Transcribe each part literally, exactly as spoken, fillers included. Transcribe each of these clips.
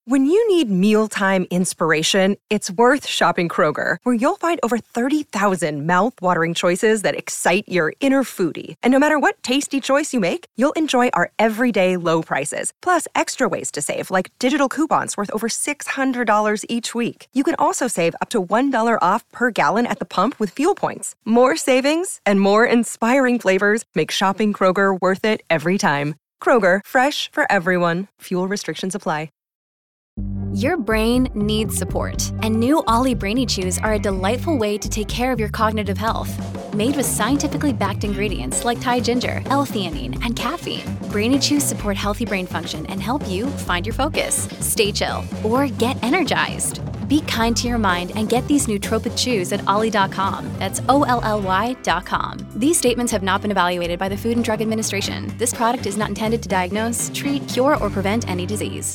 When you need mealtime inspiration, it's worth shopping Kroger, where you'll find over thirty thousand mouth-watering choices that excite your inner foodie. And no matter what tasty choice you make, you'll enjoy our everyday low prices, plus extra ways to save, like digital coupons worth over six hundred dollars each week. You can also save up to one dollar off per gallon at the pump with fuel points. More savings and more inspiring flavors make shopping Kroger worth it every time. Kroger, fresh for everyone. Fuel restrictions apply. Your brain needs support, and new Ollie Brainy Chews are a delightful way to take care of your cognitive health. Made with scientifically backed ingredients like Thai ginger, L-theanine, and caffeine, Brainy Chews support healthy brain function and help you find your focus, stay chill, or get energized. Be kind to your mind and get these nootropic chews at ollie dot com. That's O L L Y dot com. These statements have not been evaluated by the Food and Drug Administration. This product is not intended to diagnose, treat, cure, or prevent any disease.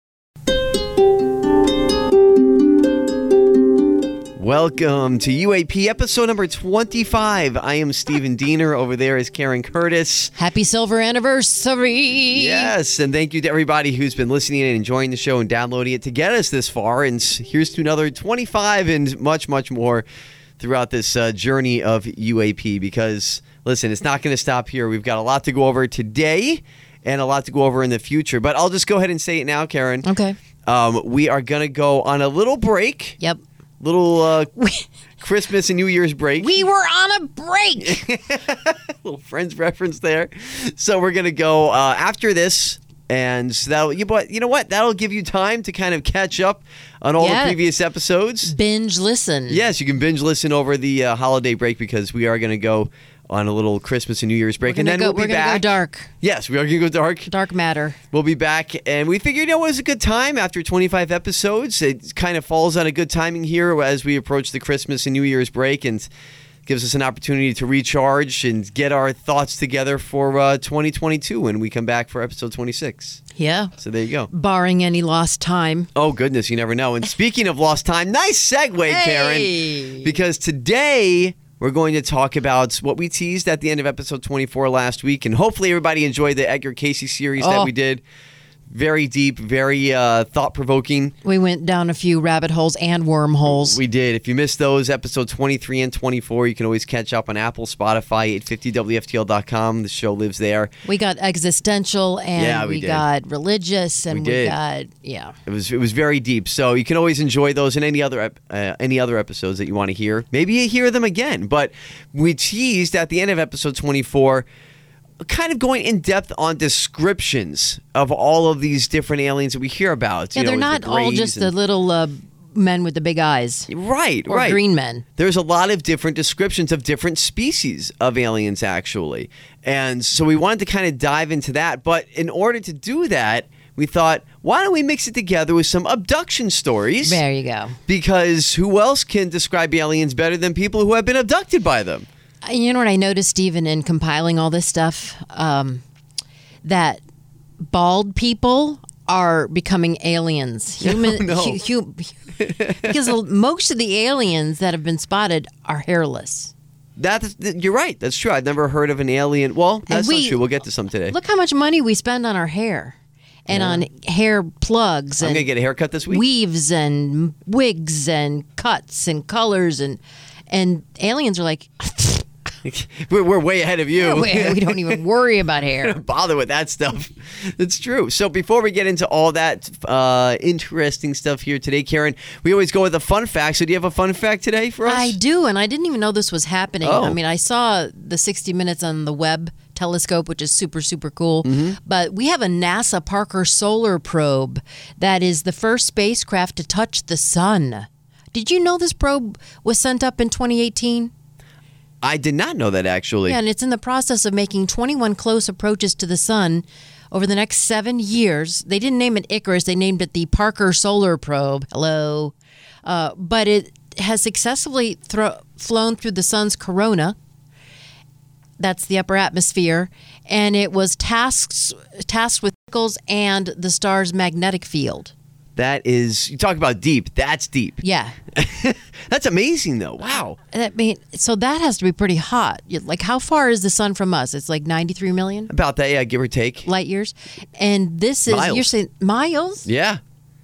Welcome to U A P episode number twenty-five. I am Stephen Diener. Over there is Karen Curtis. Happy silver anniversary. Yes, and thank you to everybody who's been listening and enjoying the show and downloading it to get us this far. And here's to another twenty-five and much, much more throughout this uh, journey of U A P. Because, listen, it's not going to stop here. We've got a lot to go over today and a lot to go over in the future. But I'll just go ahead and say it now, Karen. Okay. Um, we are going to go on a little break. Yep. Little uh, Christmas and New Year's break. We were on a break. Little Friends reference there. So we're going to go uh, after this. And that'll, you, but you know what? That'll give you time to kind of catch up on all yeah. the previous episodes. Binge listen. Yes, you can binge listen over the uh, holiday break because we are going to go on a little Christmas and New Year's break. And then go, we'll be we're back. We're going to go dark. Yes, we are going to go dark. Dark matter. We'll be back. And we figured, you know, it was a good time after twenty-five episodes. It kind of falls on a good timing here as we approach the Christmas and New Year's break and gives us an opportunity to recharge and get our thoughts together for uh, twenty twenty-two when we come back for episode twenty-six. Yeah. So there you go. Barring any lost time. Oh, goodness. You never know. And speaking of lost time, nice segue, hey. Karen. Because today we're going to talk about what we teased at the end of episode twenty-four last week. And hopefully everybody enjoyed the Edgar Casey series oh. that we did. Very deep, very uh, thought-provoking. We went down a few rabbit holes and wormholes. We did. If you missed those, episode twenty-three and twenty-four, you can always catch up on Apple, Spotify, eight fifty W F T L dot com. The show lives there. We got existential, and yeah, we, we did. got religious, and we, we did. got, yeah. It was it was very deep. So you can always enjoy those and any other ep- uh, any other episodes that you want to hear. Maybe you hear them again. But we teased at the end of episode twenty-four, kind of going in depth on descriptions of all of these different aliens that we hear about. Yeah, you they're know, not the all Greys just and, the little uh, men with the big eyes. Right, or right. green men. There's a lot of different descriptions of different species of aliens, actually. And so we wanted to kind of dive into that. But in order to do that, we thought, why don't we mix it together with some abduction stories? There you go. Because who else can describe aliens better than people who have been abducted by them? You know what I noticed, Stephen, in compiling all this stuff? Um, that bald people are becoming aliens. Human, no, no. hu- hu- because most of the aliens that have been spotted are hairless. That's, you're right. That's true. I've never heard of an alien. Well, that's we, not true. We'll get to some today. Look how much money we spend on our hair and yeah. on hair plugs. I'm and going to get a haircut this week. Weaves and wigs and cuts and colors. And, and aliens are like... we're, we're way ahead of you. We don't even worry about hair. Bother with that stuff. It's true. So before we get into all that uh, interesting stuff here today, Karen, we always go with a fun fact. So do you have a fun fact today for us? I do, and I didn't even know this was happening. Oh. I mean, I saw the sixty minutes on the Webb telescope, which is super, super cool. Mm-hmm. But we have a NASA Parker Solar Probe that is the first spacecraft to touch the sun. Did you know this probe was sent up in twenty eighteen? I did not know that, actually. Yeah, and it's in the process of making twenty-one close approaches to the sun over the next seven years. They didn't name it Icarus. They named it the Parker Solar Probe. Hello. Uh, but it has successfully thro- flown through the sun's corona. That's the upper atmosphere. And it was tasked, tasked with particles and the star's magnetic field. That is, you talk about deep. That's deep. Yeah. That's amazing, though. Wow. I mean, so that has to be pretty hot. Like, how far is the sun from us? It's like ninety-three million? About that, yeah, give or take. Light years. And this is, Miles. you're saying miles? Yeah.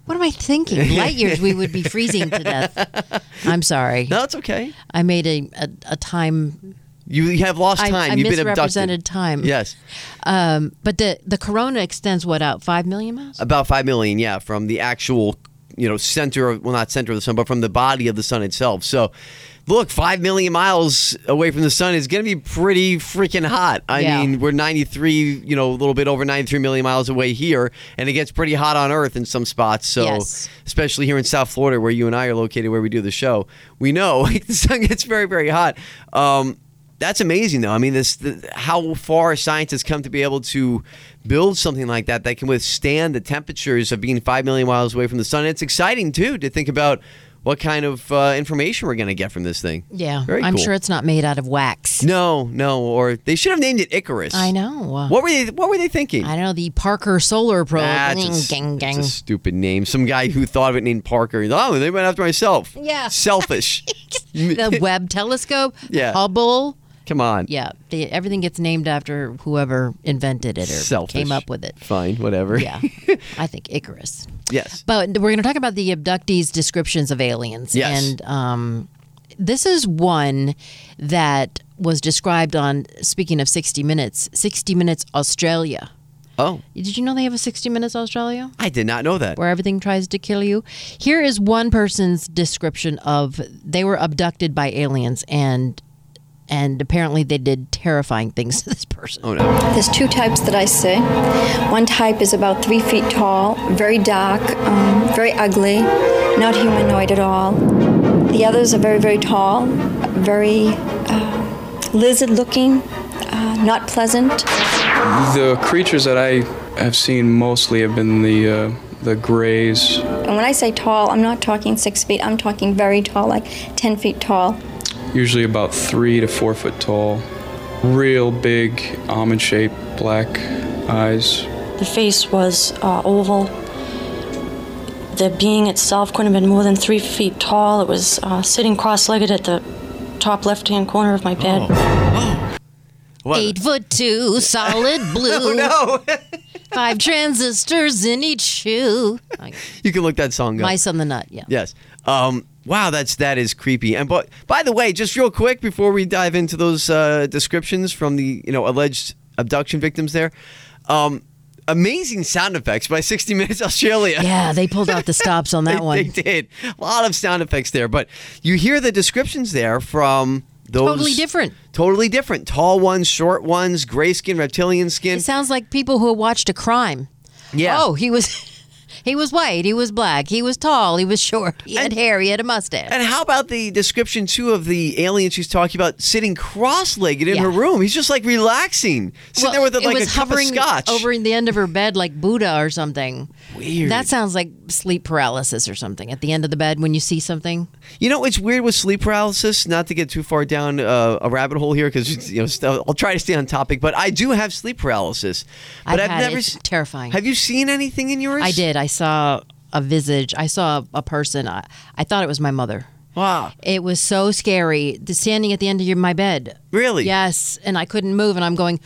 What am I thinking? Light years, we would be freezing to death. I'm sorry. No, it's okay. I made a, a, a time... You have lost time. I, I You've been misrepresented abducted. time. Yes. Um, but the, the corona extends, what, out five million miles? About five million, yeah, from the actual, you know, center, of, well, not center of the sun, but from the body of the sun itself. So, look, five million miles away from the sun is going to be pretty freaking hot. I Yeah. mean, we're ninety-three, you know, a little bit over ninety-three million miles away here, and it gets pretty hot on Earth in some spots. So, Yes. especially here in South Florida, where you and I are located, where we do the show, we know the sun gets very, very hot. Um, That's amazing, though. I mean, this the, how far scientists come to be able to build something like that that can withstand the temperatures of being five million miles away from the sun. It's exciting, too, to think about what kind of uh, information we're going to get from this thing. Yeah. Very I'm cool. sure it's not made out of wax. No, no, or they should have named it Icarus. I know. What were they? What were they thinking? I don't know, the Parker Solar Probe. That's a, Ding, s- ding, that's ding. a stupid name. Some guy who thought of it named Parker. Oh, they went after myself. Yeah. Selfish. The Webb telescope. Yeah. Hubble. Come on. Yeah. They, everything gets named after whoever invented it or Selfish. came up with it. Fine, whatever. Yeah. I think Icarus. Yes. But we're going to talk about the abductees' descriptions of aliens. Yes. And um, this is one that was described on, speaking of sixty minutes, sixty minutes Australia. Oh, Did you know they have a sixty minutes Australia? I did not know that. Where everything tries to kill you. Here is one person's description of they were abducted by aliens and and apparently they did terrifying things to this person. Oh no. There's two types that I see. One type is about three feet tall, very dark, um, very ugly, not humanoid at all. The others are very, very tall, very uh, lizard-looking, uh, not pleasant. The creatures that I have seen mostly have been the uh, the grays. And when I say tall, I'm not talking six feet. I'm talking very tall, like ten feet tall. Usually about three to four foot tall. Real big almond-shaped black eyes. The face was uh, oval. The being itself couldn't have been more than three feet tall. It was uh, sitting cross-legged at the top left-hand corner of my bed. What? Eight foot two, solid blue. Oh no. Five transistors in each shoe. You can look that song up. Mice on the Nut, yeah. Yes. Um, wow, that's that is creepy. And but by the way, just real quick before we dive into those uh, descriptions from the you know alleged abduction victims, there, um, amazing sound effects by sixty minutes Australia. Yeah, they pulled out the stops on that they, one. They did a lot of sound effects there, but you hear the descriptions there from those Totally different. Totally different. Tall ones, short ones, gray skin, reptilian skin. It sounds like people who watched a crime. Yeah. Oh, he was he was white, he was black, he was tall, he was short, he had And- hair, he had a mustache. And how about the description, too, of the alien she's talking about sitting cross-legged in Yeah. her room? He's just, like, relaxing. Sitting Well, there with, it like, a was cup of hovering scotch. over in the end of her bed like Buddha or something. Weird. That sounds like sleep paralysis or something. At the end of the bed when you see something. You know, it's weird with sleep paralysis, not to get too far down uh, a rabbit hole here, because, you know, st- I'll try to stay on topic, but I do have sleep paralysis. But I've had never it. It's s- terrifying. Have you seen anything in yours? I did. I saw a visage. I saw a person. I, I thought it was my mother. Wow. It was so scary. The standing at the end of your, my bed. Really? Yes, and I couldn't move, and I'm going,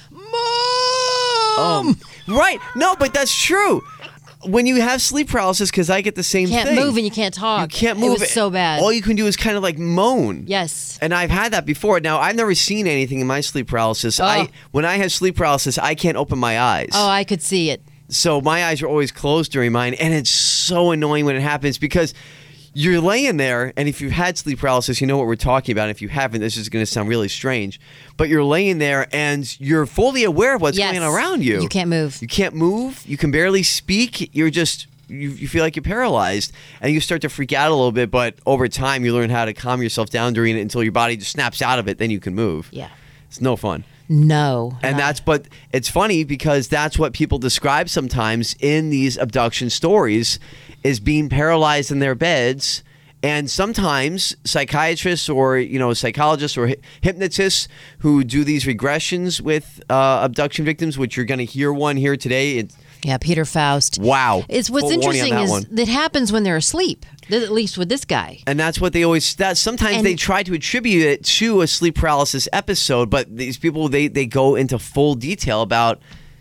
Mom! Um, right. No, but that's true. When you have sleep paralysis, because I get the same can't thing. move and you can't talk. You can't move. It was so bad. All you can do is kind of like moan. Yes. And I've had that before. Now, I've never seen anything in my sleep paralysis. Oh. I When I have sleep paralysis, I can't open my eyes. Oh, I could see it. So my eyes are always closed during mine, and it's so annoying when it happens because you're laying there, and if you've had sleep paralysis, you know what we're talking about. If you haven't, this is going to sound really strange, but you're laying there, and you're fully aware of what's Yes. going on around you. You can't move. You can't move. You can barely speak. You're just... You, you feel like you're paralyzed, and you start to freak out a little bit, but over time, you learn how to calm yourself down during it until your body just snaps out of it, then you can move. Yeah. It's no fun. No. And not- that's, but it's funny because that's what people describe sometimes in these abduction stories is being paralyzed in their beds. And sometimes psychiatrists or, you know, psychologists or hy- hypnotists who do these regressions with uh, abduction victims, which you're going to hear one here today. It's, Yeah, Peter Faust. wow. It's what's Full warning on interesting that is one. that happens when they're asleep. At least with this guy. And that's what they always, that sometimes And- they try to attribute it to a sleep paralysis episode, but these people, they, they go into full detail about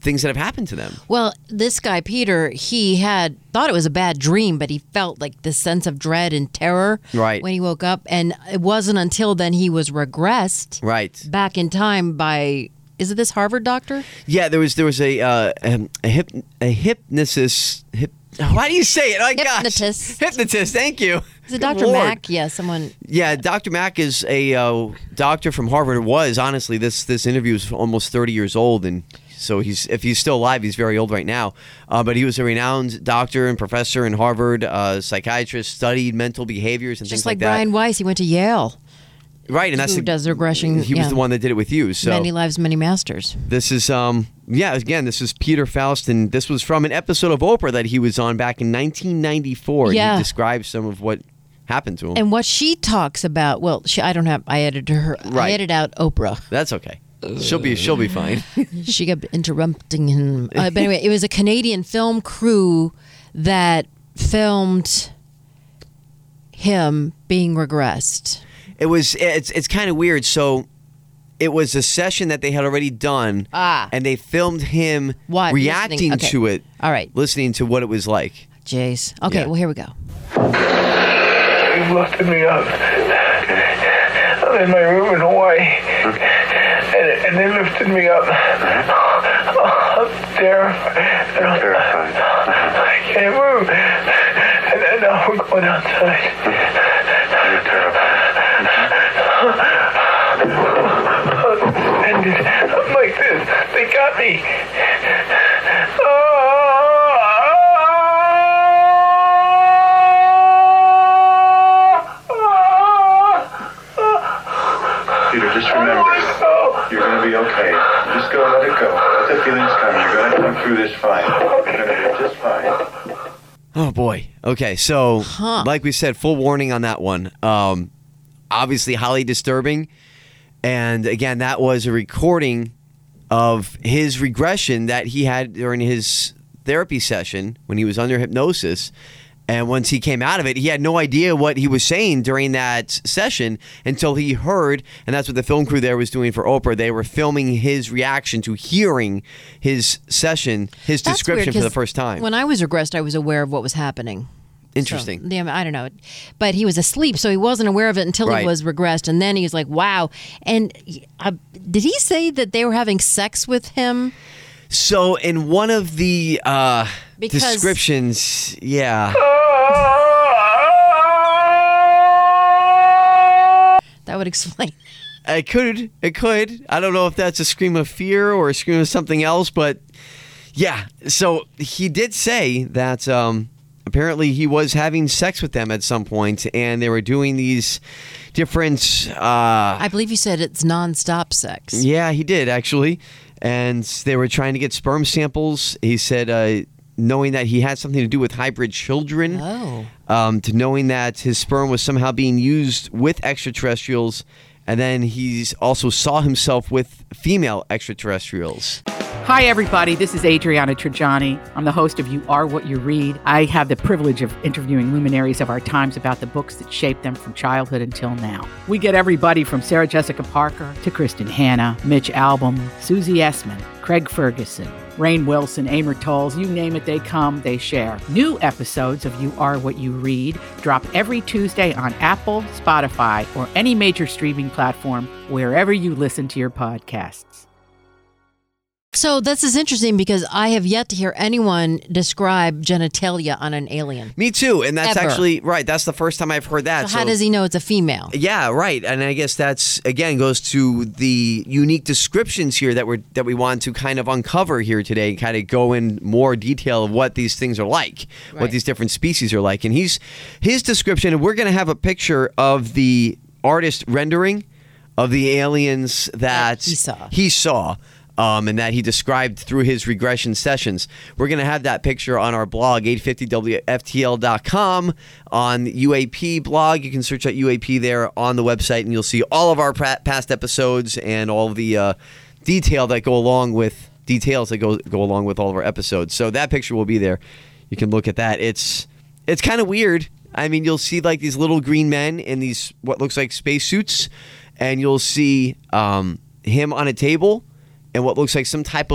things that have happened to them. Well, this guy, Peter, he had thought it was a bad dream, but he felt like this sense of dread and terror Right. when he woke up. And it wasn't until then he was regressed Right. back in time by, is it this Harvard doctor? Yeah, there was there was a uh, um, a hip a hypnosis. Hip, why do you say it? Oh, Hypnotist. Gosh. Hypnotist. Thank you. Is it Good Doctor Lord. Mack? Yeah, someone. Yeah, Doctor Mack is a uh, doctor from Harvard. It was honestly this this interview is almost thirty years old, and so he's if he's still alive, he's very old right now. Uh, but he was a renowned doctor and professor in Harvard, uh, psychiatrist, studied mental behaviors and Just things like like that. Brian Weiss, he went to Yale. Right, and that's who the- does regression. He was yeah. the one that did it with you. So Many lives, many masters. this is um yeah again this is Peter Faust, and this was from an episode of Oprah that he was on back in nineteen ninety-four. Yeah. He describes some of what happened to him. And what she talks about, well, she, I don't have, I edited her, I Right. edited out Oprah. That's okay. She'll be she'll be fine. She kept interrupting him. Uh, but anyway, it was a Canadian film crew that filmed him being regressed. It was it's it's kind of weird. So it was a session that they had already done, Ah. and they filmed him What? reacting Listening. Okay. to it, All right. listening to what it was like. Jace. Okay, Yeah. well, here we go. He lifted me up. I'm in my room in Hawaii. And, and they lifted me up. Up there. And I'm terrified. I can't move. And then now we're going outside. You're terrified. And I'm like this. They got me. Peter, just remember, you're going to be okay. Just go, let it go. Let the feelings come. You're going to come through this fine. You're going to be just fine. Oh boy. Okay, so like we said, full warning on that one. Um, obviously, highly disturbing, and again, that was a recording of his regression that he had during his therapy session when he was under hypnosis. And once he came out of it, he had no idea what he was saying during that session until he heard, and that's what the film crew there was doing for Oprah. They were filming his reaction to hearing his session, his That's description weird, for the 'cause first time. When I was regressed, I was aware of what was happening. Interesting. So, yeah, I don't know. But he was asleep, so he wasn't aware of it until Right. he was regressed. And then he was like, wow. And uh, did he say that they were having sex with him? So in one of the uh, Because- descriptions, yeah. That would explain. It could. It could. I don't know if that's a scream of fear or a scream of something else, but yeah. So he did say that um, apparently he was having sex with them at some point, and they were doing these different. Uh, I believe you said it's nonstop sex. yeah, he did actually, and they were trying to get sperm samples. He said, uh, knowing that he had something to do with hybrid children. Oh. Um, to knowing that his sperm was somehow being used with extraterrestrials, and then he's also saw himself with female extraterrestrials. Hi, everybody. This is Adriana Trajani. I'm the host of You Are What You Read. I have the privilege of interviewing luminaries of our times about the books that shaped them from childhood until now. We get everybody from Sarah Jessica Parker to Kristen Hanna, Mitch Albom, Susie Essman, Craig Ferguson, Rainn Wilson, Amor Tolls, you name it, they come, they share. New episodes of You Are What You Read drop every Tuesday on Apple, Spotify, or any major streaming platform wherever you listen to your podcasts. So this is interesting because I have yet to hear anyone describe genitalia on an alien. Me too, and that's Ever. actually right. That's the first time I've heard that. So how does he know it's a female? Yeah, right. And I guess that's again goes to the unique descriptions here that we're that we want to kind of uncover here today, kind of go in more detail of what these things are like, Right. what these different species are like. And he's his description, and we're going to have a picture of the artist rendering of the aliens that he saw. He saw. Um, and that he described through his regression sessions. We're going to have that picture on our blog, eight fifty W F T L dot com, on U A P blog. You can search out U A P there on the website, and you'll see all of our pra- past episodes and all of the uh, detail that go along with details that go go along with all of our episodes. So that picture will be there. You can look at that. It's it's kind of weird. I mean, you'll see like these little green men in these what looks like spacesuits, and you'll see um, him on a table. And what looks like some type of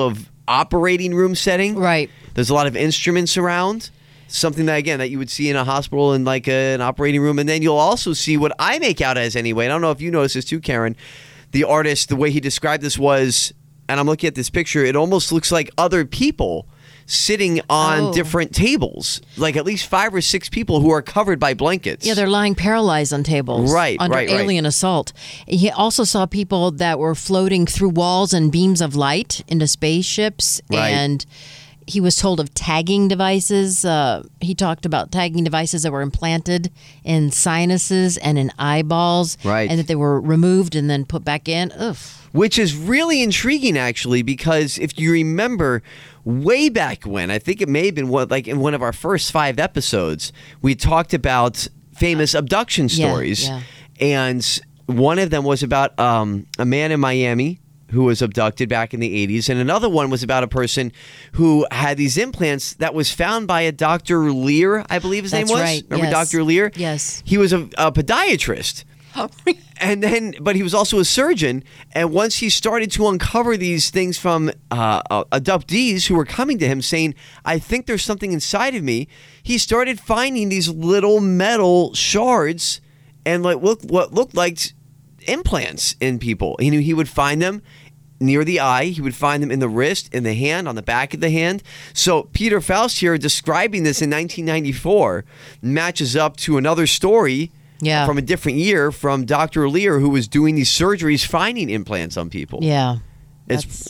operating room setting. Right. There's a lot of instruments around. Something that, again, that you would see in a hospital in like a, an operating room. And then you'll also see what I make out as anyway. And I don't know if you noticed this too, Karen. The artist, the way he described this was, and I'm looking at this picture, it almost looks like other people sitting on Oh. different tables. Like at least five or six people who are covered by blankets. Yeah, they're lying paralyzed on tables. Right, under right, right. alien assault. He also saw people that were floating through walls and beams of light into spaceships. Right. And he was told of tagging devices. Uh, he talked about tagging devices that were implanted in sinuses and in eyeballs. Right. And that they were removed and then put back in. Ugh. Which is really intriguing, actually, because if you remember way back when, I think it may have been what, like in one of our first five episodes, we talked about famous abduction Yeah, stories. yeah. And one of them was about um, a man in Miami who was abducted back in the eighties. And another one was about a person who had these implants that was found by a Doctor Lear, I believe his That's name was. right, Remember yes. Doctor Lear? Yes. He was a, a podiatrist. And then, but he was also a surgeon. And once he started to uncover these things from uh, uh, abductees who were coming to him saying, I think there's something inside of me, he started finding these little metal shards and like look what looked like implants in people. He knew he would find them near the eye. He would find them in the wrist, in the hand, on the back of the hand. So Peter Faust here describing this in nineteen ninety-four matches up to another story Yeah. from a different year from Doctor Lear, who was doing these surgeries, finding implants on people. Yeah. It's,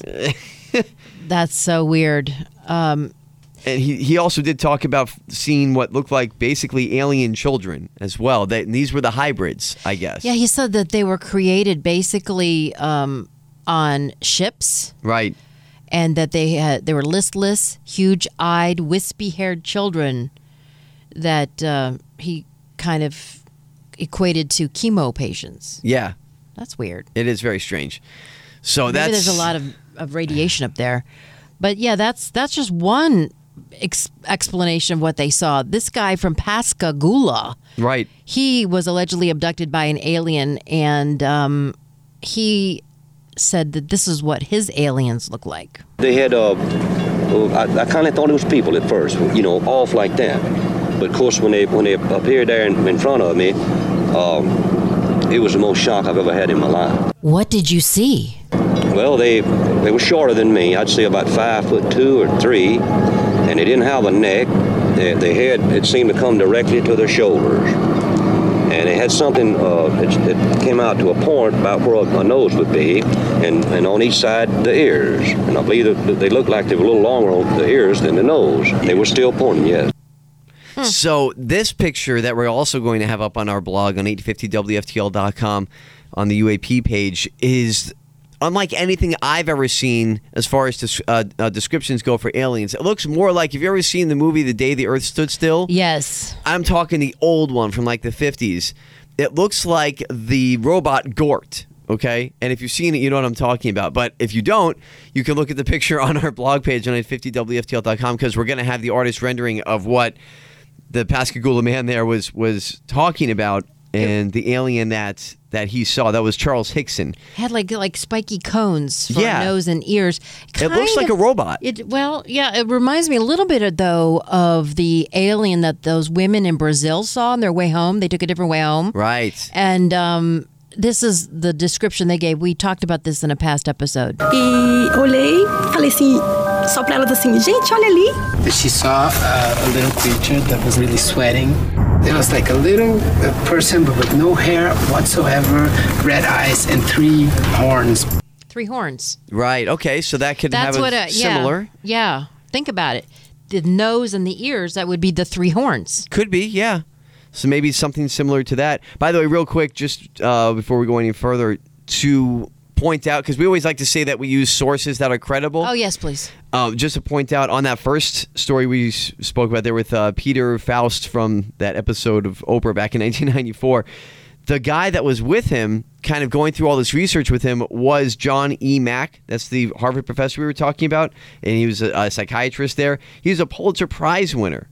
That's so weird. Um, and he, he also did talk about seeing what looked like basically alien children as well. That, and these were the hybrids, I guess. yeah, he said that they were created basically um, on ships. Right. And that they had they were listless, huge-eyed, wispy-haired children that uh, he kind of equated to chemo patients. Yeah. That's weird. It is very strange. So Maybe that's there's a lot of, of radiation up there. But yeah, that's that's just one ex- explanation of what they saw. This guy from Pascagoula, right. he was allegedly abducted by an alien, and um, he said that this is what his aliens look like. They had, uh, I, I kind of thought it was people at first, you know, off like that. But of course, when they when they appeared there in, in front of me, um, it was the most shock I've ever had in my life. What did you see? Well, they they were shorter than me. I'd say about five foot two or three, and they didn't have a neck. They, they had it seemed to come directly to their shoulders, and they had something uh, that, that came out to a point about where a, a nose would be, and, and on each side the ears. And I believe that they looked like they were a little longer on the ears than the nose. They were still pointing, yes. So this picture that we're also going to have up on our blog on eight fifty W F T L dot com on the U A P page is unlike anything I've ever seen as far as des- uh, uh, descriptions go for aliens. It looks more like, have you ever seen the movie The Day the Earth Stood Still? Yes. I'm talking the old one from like the fifties. It looks like the robot Gort. Okay, and if you've seen it, you know what I'm talking about. But if you don't, you can look at the picture on our blog page on eight fifty W F T L dot com because we're going to have the artist rendering of what the Pascagoula man there was was talking about, and the alien that that he saw. That was Charles Hickson. Had like like spiky cones for Yeah. a nose and ears. It looks Kind like of- a robot. It well, yeah, it reminds me a little bit though of the alien that those women in Brazil saw on their way home. They took a different way home. Right. And um, this is the description they gave. We talked about this in a past episode. E olhei, falei assim, só pra elas assim, gente, olha ali. She saw uh, a little creature that was really sweating. It was like a little uh, person but with no hair whatsoever, red eyes, and three horns. Three horns. Right. Okay. So that could That's have a what a similar. Yeah, yeah. Think about it. The nose and the ears, that would be the three horns. Could be. Yeah. So maybe something similar to that. By the way, real quick, just uh, before we go any further, to point out, because we always like to say that we use sources that are credible. Oh, yes, please. Um, just to point out on that first story we s- spoke about there with uh, Peter Faust from that episode of Oprah back in nineteen ninety-four, the guy that was with him, kind of going through all this research with him, was John E. Mack. That's the Harvard professor we were talking about, and he was a, a psychiatrist there. He was a Pulitzer Prize winner.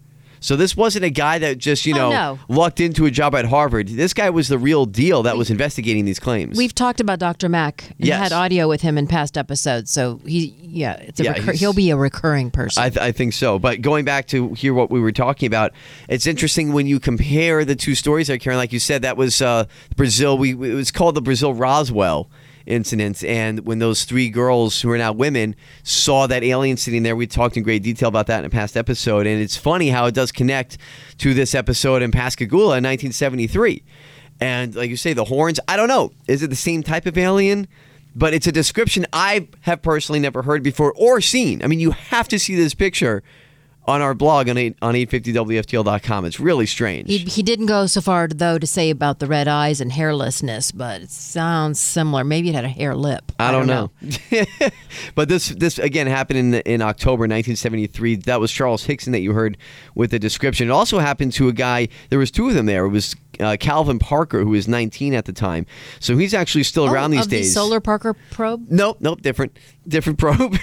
So this wasn't a guy that just, you Oh, know, no. lucked into a job at Harvard. This guy was the real deal that was investigating these claims. We've talked about Doctor Mack and Yes. had audio with him in past episodes. So he, yeah, it's a Yeah, recur- he's- he'll be a recurring person. I, th- I think so. But going back to hear what we were talking about, it's interesting when you compare the two stories there, Karen. Like you said, that was uh, Brazil. We it was called the Brazil Roswell incident, and when those three girls who are now women saw that alien sitting there, we talked in great detail about that in a past episode. And it's funny how it does connect to this episode in Pascagoula in nineteen seventy-three. And like you say, the horns. I don't know. Is it the same type of alien? But it's a description I have personally never heard before or seen. I mean, you have to see this picture on our blog on eight, on eight fifty W F T L dot com. It's really strange. He, he didn't go so far, though, to say about the red eyes and hairlessness, but it sounds similar. Maybe it had a hair lip. I don't, know. But this, this again, happened in in October nineteen seventy-three. That was Charles Hickson that you heard with the description. It also happened to a guy, there was two of them there. It was uh, Calvin Parker, who was nineteen at the time. So he's actually still around Oh, these of days. The Solar Parker probe? Nope, nope, different. Different probe.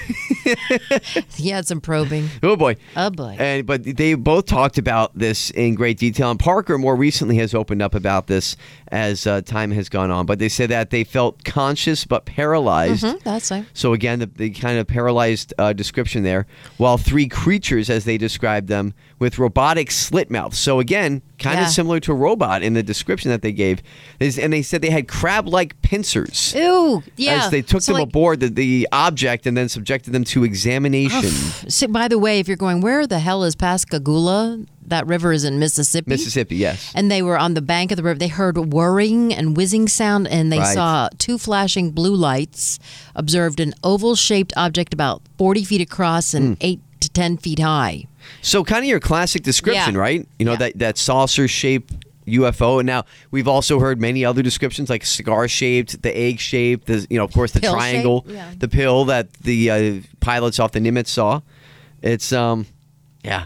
He had some probing. Oh, boy. Oh, boy. And but they both talked about this in great detail, and Parker more recently has opened up about this as uh, time has gone on. But they said that they felt conscious but paralyzed. Mhm, that's right. So again, the, the kind of paralyzed uh, description there, while three creatures, as they described them, with robotic slit mouths. So again, kind Yeah. of similar to a robot in the description that they gave. They- And they said they had crab-like pincers. Ew, yeah. As they took So, them like- aboard the, the object and then subjected them to examination. So, by the way, if you're going, where the hell is Pascagoula? That river is in Mississippi. Mississippi, yes. And they were on the bank of the river. They heard whirring and whizzing sound, and they Right. saw two flashing blue lights, observed an oval-shaped object about forty feet across and Hmm. eight to ten feet high. So kind of your classic description, Yeah. right? You know, that, that saucer-shaped U F O. And now we've also heard many other descriptions like cigar-shaped, the egg-shaped, the, you know, of course, the Pill triangle, shape, yeah. the pill that the uh, pilots off the Nimitz saw. It's, um, yeah.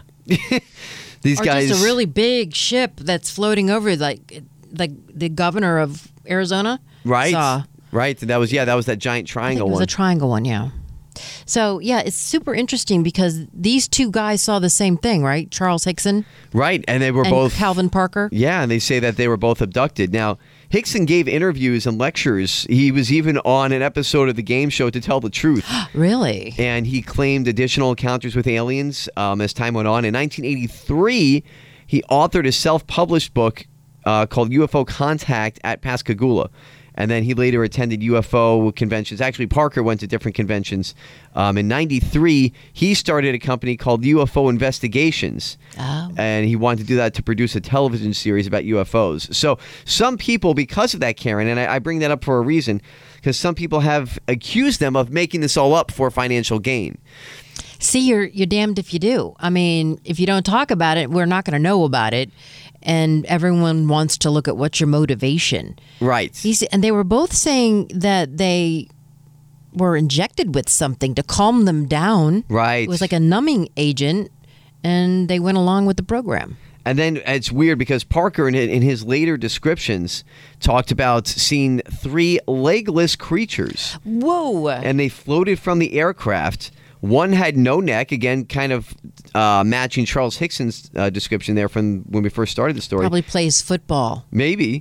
These or guys. just a really big ship that's floating over, like like the governor of Arizona Right. saw. Right. That was, yeah, that was that giant I think triangle it was one. a triangle one, yeah. So, yeah, it's super interesting because these two guys saw the same thing, right? Charles Hickson Right. And they were and both. Calvin Parker. Yeah, and they say that they were both abducted. Now, Hickson gave interviews and lectures. He was even on an episode of the game show To Tell the Truth. Really? And he claimed additional encounters with aliens um, as time went on. In nineteen eighty-three, he authored a self-published book uh, called U F O Contact at Pascagoula. And then he later attended U F O conventions. Actually, Parker went to different conventions. Um, in ninety-three, he started a company called U F O Investigations. Oh. And he wanted to do that to produce a television series about U F Os. So some people, because of that, Karen, and I, I bring that up for a reason, because some people have accused them of making this all up for financial gain. See, you're you're damned if you do. I mean, if you don't talk about it, we're not going to know about it. And everyone wants to look at what's your motivation. Right. He's, and they were both saying that they were injected with something to calm them down. Right. It was like a numbing agent, and they went along with the program. And then it's weird because Parker, in, in his later descriptions, talked about seeing three legless creatures. Whoa. And they floated from the aircraft. One had no neck, again, kind of uh, matching Charles Hickson's uh, description there from when we first started the story. Probably plays football. Maybe.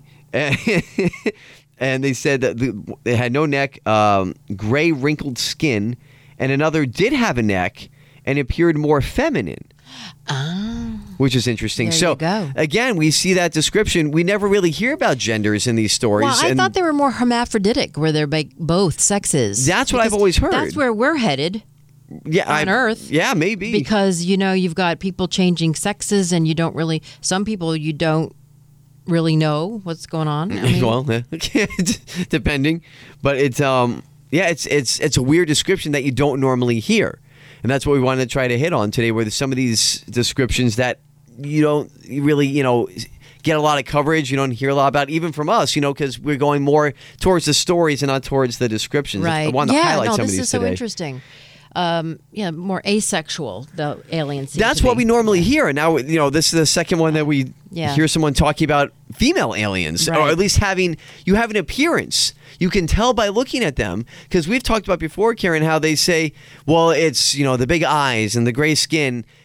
And they said that the, they had no neck, um, gray wrinkled skin, and another did have a neck and appeared more feminine. Ah. Which is interesting. There so you go. again, we see that description. We never really hear about genders in these stories. Well, I and thought they were more hermaphroditic, where they're like both sexes. That's what I've Because always heard. That's where we're headed. yeah, on I- Earth. Yeah, maybe. Because, you know, you've got people changing sexes and you don't really, some people you don't really know what's going on. I mean, well, depending, but it's um yeah, it's it's it's a weird description that you don't normally hear, and that's what we wanted to try to hit on today. Where there's some of these descriptions that you don't really you know get a lot of coverage, you don't hear a lot about, even from us, you know, because we're going more towards the stories and not towards the descriptions. I right. wanted to yeah, highlight no, some of this these is so today. interesting. Um, yeah, more asexual, the aliens. seem That's to what be. we normally hear, and now you know this is the second one that we Yeah. hear someone talking about female aliens, or Right. at least having you have an appearance. You can tell by looking at them, because we've talked about before, Karen, how they say, well, it's you know the big eyes and the gray skin,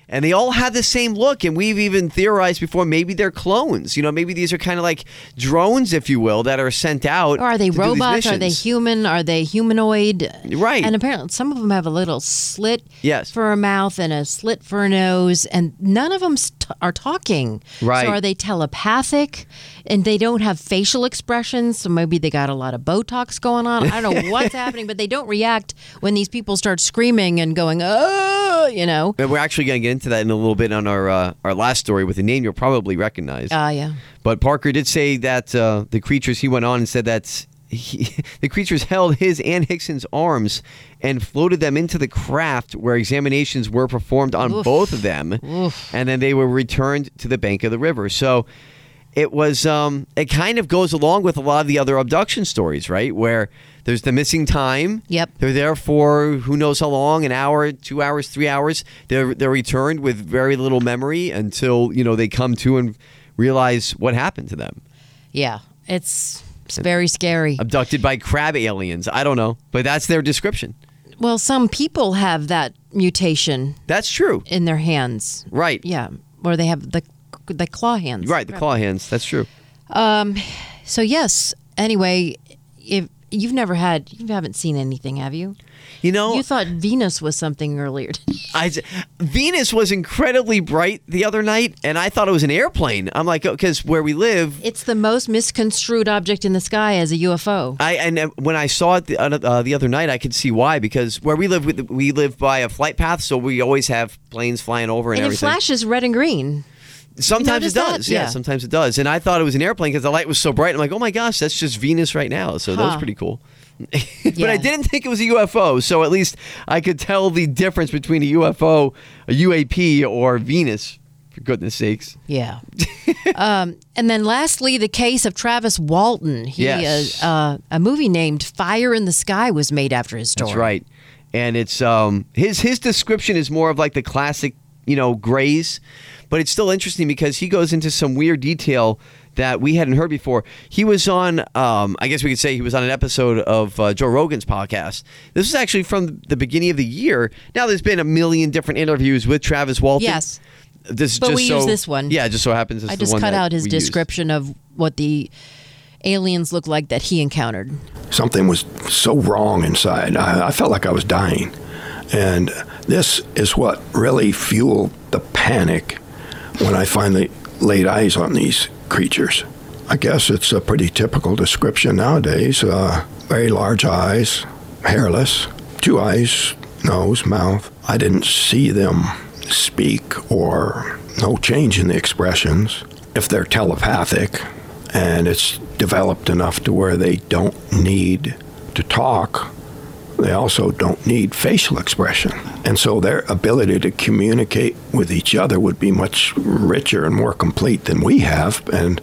And they all had the same look, and we've even theorized before maybe they're clones. You know, maybe these are kind of like drones, if you will, that are sent out. Or are they to do these robots? Are they missions. human? Are they humanoid? Right. And apparently some of them have a little slit Yes. for a mouth and a slit for a nose, and none of them st- are talking. Right. So are they telepathic? And they don't have facial expressions, so maybe they got a lot of Botox going on. I don't know what's happening, but they don't react when these people start screaming and going, oh, you know. And we're actually going to get into that in a little bit on our uh, our last story with a name you'll probably recognize. Ah, uh, yeah. But Parker did say that uh, the creatures, he went on and said that he, the creatures held his and Hickson's arms and floated them into the craft where examinations were performed on Oof. both of them. Oof. And then they were returned to the bank of the river. So it was, um, it kind of goes along with a lot of the other abduction stories, right? Where there's the missing time. Yep. They're there for who knows how long, an hour, two hours, three hours. They're they're returned with very little memory until, you know, they come to and realize what happened to them. Yeah, it's it's very scary. Abducted by crab aliens. I don't know, but that's their description. Well, some people have that mutation. That's true. In their hands. Right. Yeah, or they have the the claw hands. Right, the claw hands. That's true. Um, so yes. Anyway, if you've never had, you haven't seen anything, have you? You know, you thought Venus was something earlier. I, Venus was incredibly bright the other night, and I thought it was an airplane. I'm like, because where we live, it's the most misconstrued object in the sky as a U F O. I and when I saw it the, uh, the other night, I could see why. Because where we live, we, we live by a flight path, so we always have planes flying over and, and everything. it flashes red and green. Sometimes it does. That? Yeah, yeah, sometimes it does. And I thought it was an airplane because the light was so bright. I'm like, oh my gosh, that's just Venus right now. So that was Huh. pretty cool. But Yeah. I didn't think it was a U F O. So at least I could tell the difference between a U F O, a U A P, or Venus, for goodness sakes. Yeah. um, and then lastly, the case of Travis Walton. He, Yes. uh, uh, a movie named Fire in the Sky was made after his story. That's right. And it's um his his description is more of like the classic, you know, Grays, but it's still interesting because he goes into some weird detail that we hadn't heard before. He was on, um, I guess we could say he was on an episode of uh, Joe Rogan's podcast. This is actually from the beginning of the year. Now, there's been a million different interviews with Travis Walton. Yes. This is But just we so, use this one. Yeah, it just so happens it's I the just one cut that out his we used. description of what the aliens look like that he encountered. Something was so wrong inside. I, I felt like I was dying. And this is what really fueled the panic when I finally laid eyes on these creatures. I guess it's a pretty typical description nowadays. Uh, very large eyes, hairless, two eyes, nose, mouth. I didn't see them speak or no change in the expressions. If they're telepathic and it's developed enough to where they don't need to talk, they also don't need facial expression. And so their ability to communicate with each other would be much richer and more complete than we have. And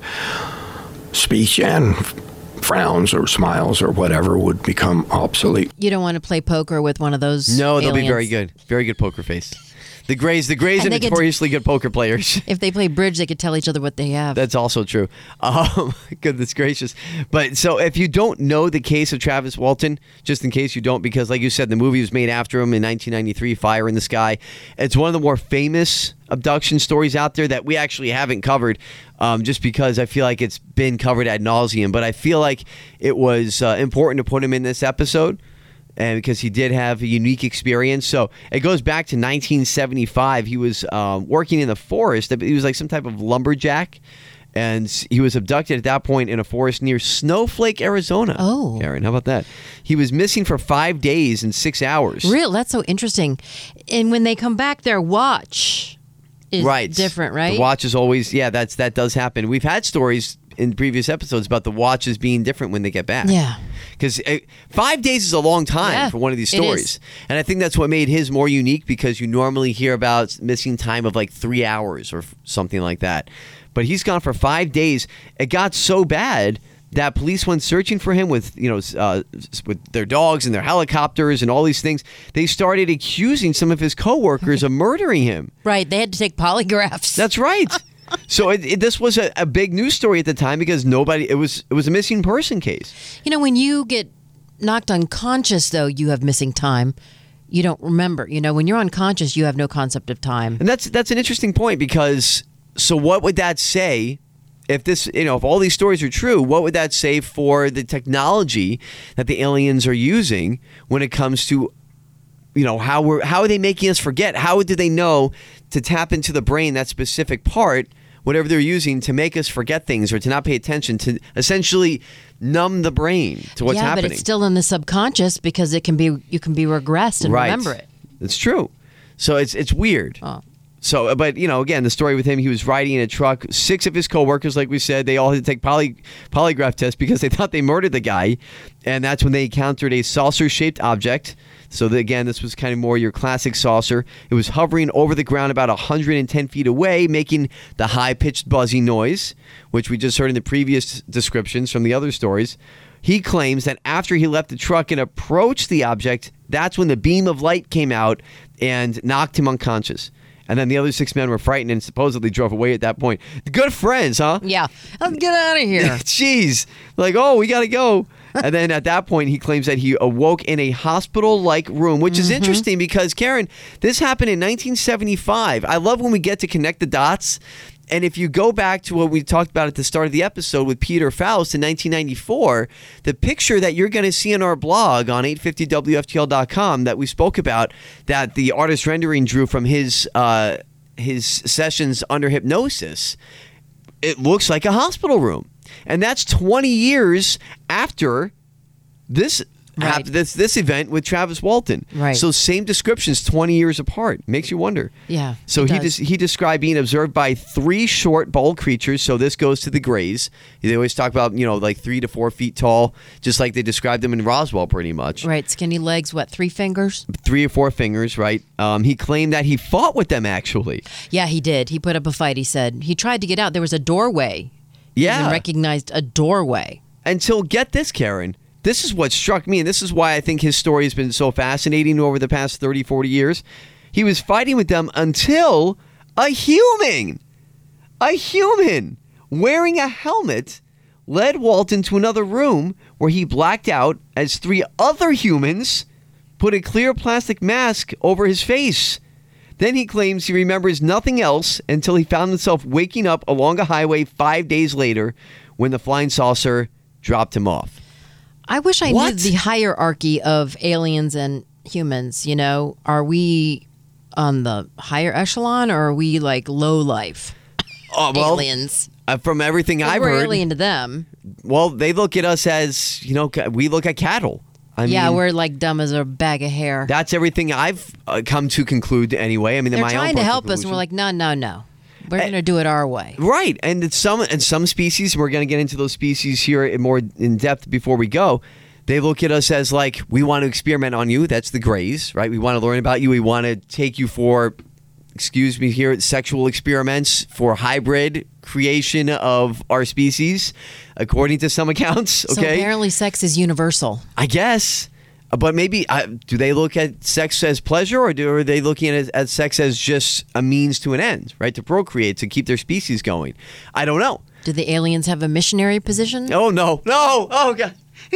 speech and frowns or smiles or whatever would become obsolete. You don't want to play poker with one of those No, they'll be aliens. very good. Very good poker face. The Grays, the Grays And are they could- notoriously good poker players. If they play bridge, they could tell each other what they have. That's also true. Um, goodness gracious. But so if you don't know the case of Travis Walton, just in case you don't, because like you said, the movie was made after him in nineteen ninety-three, Fire in the Sky. It's one of the more famous abduction stories out there that we actually haven't covered, um, just because I feel like it's been covered ad nauseum. But I feel like it was uh, important to put him in this episode. And because he did have a unique experience. So it goes back to nineteen seventy-five. He was um, working in the forest. He was like some type of lumberjack. And he was abducted at that point in a forest near Snowflake, Arizona. Oh. Aaron, how about that? He was missing for five days and six hours. Real, that's so interesting. And when they come back, their watch is right. different, right? The watch is always, yeah, that's that does happen. We've had stories in previous episodes about the watches being different when they get back. Yeah. Because five days is a long time Yeah, for one of these it stories. is. And I think that's what made his more unique, because you normally hear about missing time of like three hours or f- something like that. But he's gone for five days. It got so bad that police went searching for him with, you know, uh, with their dogs and their helicopters and all these things. They started accusing some of his coworkers of murdering him. Right. They had to take polygraphs. That's right. So it, it, this was a, a big news story at the time because nobody, it was it was a missing person case. You know, when you get knocked unconscious, though, you have missing time. you don't remember. You know, when you're unconscious, you have no concept of time. And that's that's an interesting point because so what would that say if this, you know, if all these stories are true, what would that say for the technology that the aliens are using when it comes to, you know, how we're how are they making us forget? How do they know to tap into the brain, that specific part, whatever they're using to make us forget things or to not pay attention, to essentially numb the brain to what's yeah, happening? Yeah, but it's still in the subconscious because it can be you can be regressed and right. remember it. It's true. So it's it's weird. Oh. So, but, you know, again, the story with him, he was riding in a truck. Six of his coworkers, like we said, they all had to take poly, polygraph tests because they thought they murdered the guy. And that's when they encountered a saucer-shaped object. So, the, again, this was kind of more your classic saucer. It was hovering over the ground about one hundred ten feet away, making the high-pitched buzzing noise, which we just heard in the previous descriptions from the other stories. He claims that after he left the truck and approached the object, that's when the beam of light came out and knocked him unconscious. And then the other six men were frightened and supposedly drove away at that point. Good friends, huh? Yeah. Let's get out of here. Jeez. Like, oh, we got to go. And then at that point, he claims that he awoke in a hospital-like room, which is mm-hmm. interesting because, Karen, this happened in nineteen seventy-five. I love when we get to connect the dots. And if you go back to what we talked about at the start of the episode with Peter Faust in nineteen ninety-four, the picture that you're going to see on our blog on eight fifty W F T L dot com that we spoke about, that the artist rendering drew from his uh, his sessions under hypnosis, it looks like a hospital room. And that's twenty years after this Right. hap- this this event with Travis Walton. Right. So same descriptions, twenty years apart. Makes you wonder. Yeah. So it he does. des- he described being observed by three short, bold creatures. So this goes to the Greys. They always talk about, you know, like three to four feet tall, just like they described them in Roswell, pretty much. Right. Skinny legs. What? Three fingers. Three or four fingers. Right. Um, he claimed that he fought with them actually. Yeah, he did. He put up a fight. He said he tried to get out. There was a doorway. Yeah. He even recognized a doorway. Until, get this, Karen. This is what struck me, and this is why I think his story has been so fascinating over the past thirty, forty years. He was fighting with them until a human, a human wearing a helmet led Walton to another room where he blacked out as three other humans put a clear plastic mask over his face. Then he claims he remembers nothing else until he found himself waking up along a highway five days later when the flying saucer dropped him off. I wish I What? knew the hierarchy of aliens and humans. You know, are we on the higher echelon or are we like low life Oh, well, aliens? Uh, from everything 'Cause I've we're heard, alien to them. well, they look at us as, you know, ca- we look at cattle. I yeah, mean, we're like dumb as a bag of hair. that's everything I've uh, come to conclude anyway. I mean, in They're my trying own to personal help us, and conclusion. we're like, no, no, no. We're Eh, going to do it our way. Right, and it's some and some species, we're going to get into those species here in more in depth before we go. They look at us as like, we want to experiment on you. That's the Greys, right? We want to learn about you. We want to take you for, excuse me here, sexual experiments for hybrid creation of our species, according to some accounts. So Okay, apparently sex is universal. I guess. But maybe, uh, do they look at sex as pleasure, or do, are they looking at, it, at sex as just a means to an end, right? To procreate, to keep their species going. I don't know. Do the aliens have a missionary position? Oh, no. No. Oh, God.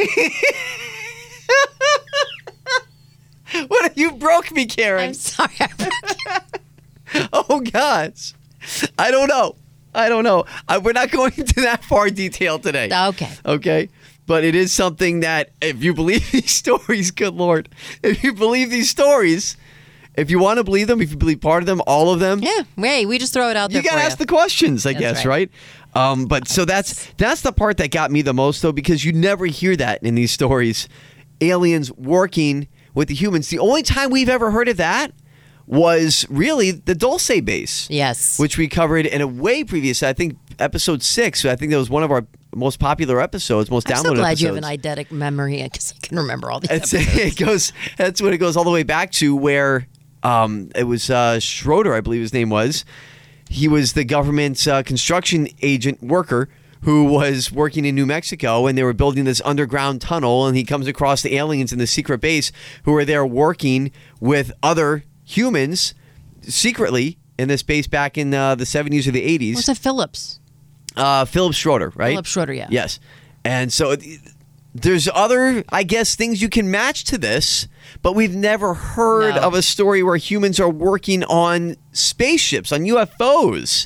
What? You broke me, Karen. I'm sorry. Oh, gosh. I don't know. I don't know. I, we're not going into that far detail today. Okay. Okay. But it is something that, if you believe these stories, good Lord, if you believe these stories, if you want to believe them, if you believe part of them, all of them, Yeah. Hey, we just throw it out there you got to for ask the questions, I That's guess, right. right? Um, but so that's that's the part that got me the most, though, because you never hear that in these stories. Aliens working with the humans. The only time we've ever heard of that was really the Dulce base. Yes. Which we covered in a way previous, I think, episode six. I think that was one of our most popular episodes, most I'm downloaded so glad episodes. you have an eidetic memory because I can remember all these It's, episodes. it goes. That's what it goes all the way back to where um, it was uh, Schroeder, I believe his name was. He was the government's uh, construction agent worker who was working in New Mexico, and they were building this underground tunnel. And he comes across the aliens in the secret base who are there working with other humans secretly in this base back in uh, the seventies or the eighties. Was it Phillips? Uh, Philip Schroeder, right? Philip Schroeder, yeah. Yes. And so it- there's other, I guess, things you can match to this, but we've never heard No. of a story where humans are working on spaceships, on U F Os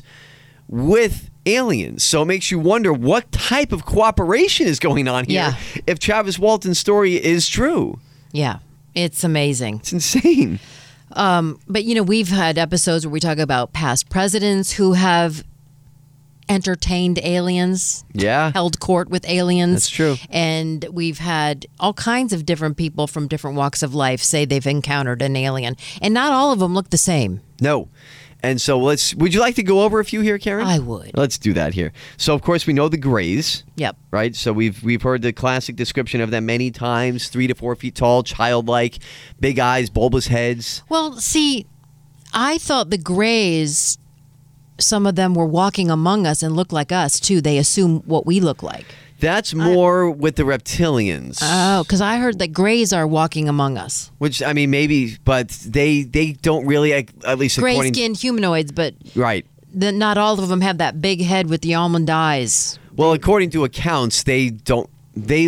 with aliens. So it makes you wonder what type of cooperation is going on here Yeah. if Travis Walton's story is true. Yeah, it's amazing. It's insane. Um, but, you know, we've had episodes where we talk about past presidents who have entertained aliens, Yeah. held court with aliens. That's true. And we've had all kinds of different people from different walks of life say they've encountered an alien. And not all of them look the same. No. And so let's, would you like to go over a few here, Karen? I would. Let's do that here. So, of course, we know the Greys. Yep. Right? So we've we've heard the classic description of them many times, three to four feet tall, childlike, big eyes, bulbous heads. Well, see, I thought the Greys, some of them were walking among us and looked like us, too. They assume what we look like. That's more with the reptilians. Oh, because I heard that Greys are walking among us. Which, I mean, maybe, but they they don't really, at least according Gray-skinned humanoids, but right. the, not all of them have that big head with the almond eyes. Well, according to accounts, they don't, they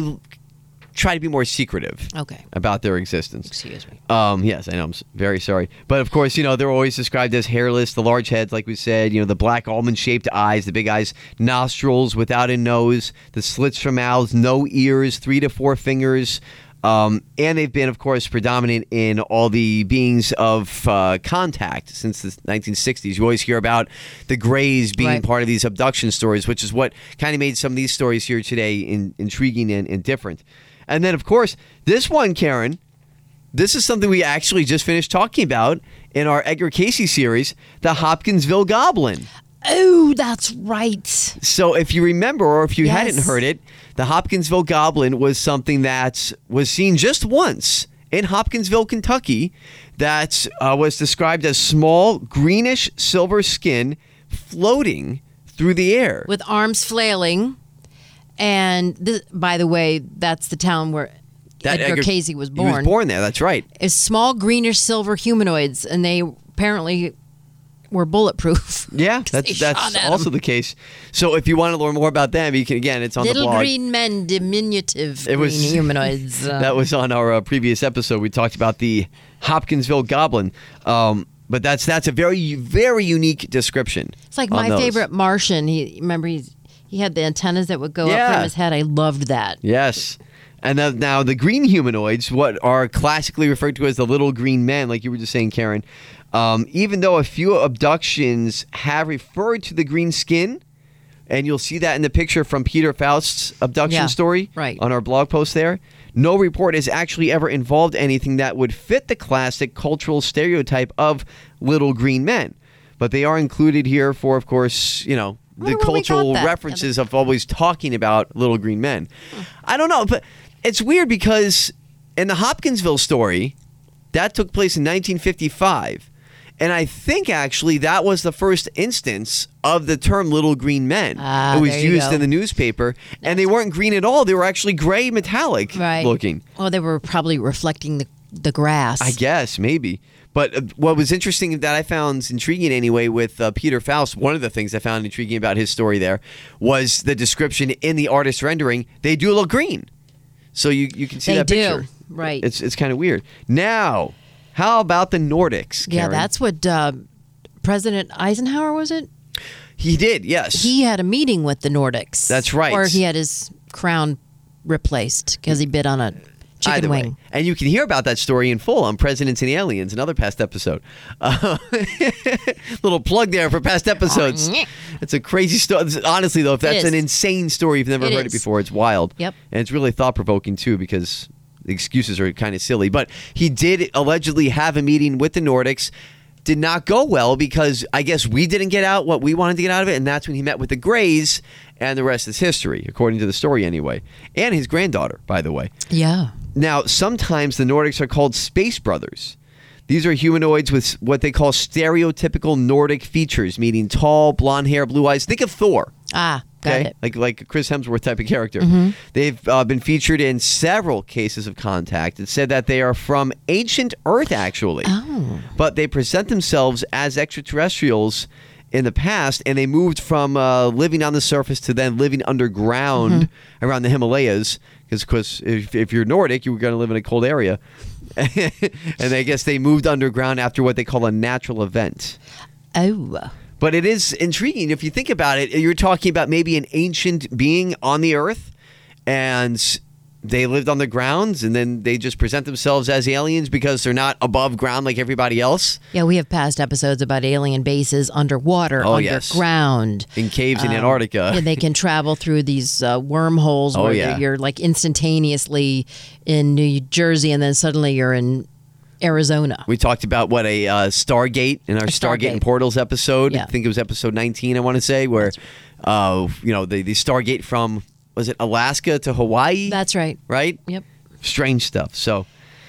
try to be more secretive Okay. about their existence. Excuse me. Um, yes, I know. I'm s- very sorry. But of course, you know, they're always described as hairless, the large heads, like we said, you know, the black almond-shaped eyes, the big eyes, nostrils without a nose, the slits for mouths, no ears, three to four fingers. Um, and they've been, of course, predominant in all the beings of uh, contact since the nineteen sixties. You always hear about the Greys being Right. part of these abduction stories, which is what kind of made some of these stories here today in, intriguing and, and different. And then, of course, this one, Karen, this is something we actually just finished talking about in our Edgar Casey series, the Hopkinsville Goblin. Oh, that's right. So if you remember, or if you Yes. hadn't heard it, the Hopkinsville Goblin was something that was seen just once in Hopkinsville, Kentucky, that uh, was described as small, greenish silver skin floating through the air. With arms flailing. And th- by the way, that's the town where That Edgar, Casey was born. He was born there, that's right. It's small greenish silver humanoids, and they apparently were bulletproof. Yeah, They that's shot that's at also him. the case. So if you want to learn more about them, you can, again, it's on Little the blog. green men, diminutive It green was humanoids. Uh, that was on our uh, previous episode. We talked about the Hopkinsville Goblin, um, but that's that's a very very unique description. It's like on my those. favorite Martian. He remember he's, he had the antennas that would go up Yeah. from his head. I loved that. Yes. And then, now the green humanoids, what are classically referred to as the little green men, like you were just saying, Karen, um, even though a few abductions have referred to the green skin, and you'll see that in the picture from Peter Faust's abduction Yeah, story right. on our blog post there, no report has actually ever involved anything that would fit the classic cultural stereotype of little green men. But they are included here for, of course, you know, the wonder where we got cultural that. references of always talking about little green men. I don't know, but it's weird because in the Hopkinsville story, that took place in nineteen fifty-five. And I think actually that was the first instance of the term little green men. Ah, it was there you used go. in the newspaper, and they weren't green at all. They were actually gray metallic Right. looking. Well, they were probably reflecting the, the grass. I guess, maybe. But uh, what was interesting that I found intriguing anyway with uh, Peter Faust, one of the things I found intriguing about his story there was the description in the artist rendering. They do look green. So you, you can see They that do. picture. Right. It's it's kind of weird. Now, how about the Nordics, Yeah, Karen? that's what uh, President Eisenhower, was it? He did, yes. He had a meeting with the Nordics. That's right. Or he had his crown replaced because he bit on a chicken Either wing. way. And you can hear about that story in full on Presidents and Aliens, another past episode. Uh, little plug there for past episodes. It's a crazy story. Honestly, though, if that's is. an insane story, you've never It heard is. it before, it's wild. Yep. And it's really thought-provoking, too, because the excuses are kind of silly. But he did allegedly have a meeting with the Nordics. Did not go well because I guess we didn't get out what we wanted to get out of it, and that's when he met with the Greys, and the rest is history, according to the story anyway. And his granddaughter, by the way. Yeah. Now, sometimes the Nordics are called space brothers. These are humanoids with what they call stereotypical Nordic features, meaning tall, blonde hair, blue eyes. Think of Thor. Ah, got it. Like like a Chris Hemsworth type of character. Mhm. They've uh, been featured in several cases of contact. It said that they are from ancient Earth, actually. Oh. But they present themselves as extraterrestrials in the past, and they moved from uh, living on the surface to then living underground mm-hmm. around the Himalayas. Because if, if you're Nordic, you were going to live in a cold area. And I guess they moved underground after what they call a natural event. Oh. But it is intriguing. If you think about it, you're talking about maybe an ancient being on the earth, and they lived on the grounds, and then they just present themselves as aliens because they're not above ground like everybody else. Yeah, we have past episodes about alien bases underwater, oh, underground. Yes. In caves in um, Antarctica. And they can travel through these uh, wormholes oh, where yeah. you're like instantaneously in New Jersey, and then suddenly you're in Arizona. We talked about what a uh, Stargate in our Stargate. Stargate and Portals episode. Yeah. I think it was episode nineteen, I want to say, where, uh, you know, the, the Stargate from... Was it Alaska to Hawaii? That's right. Right? Yep. Strange stuff. So,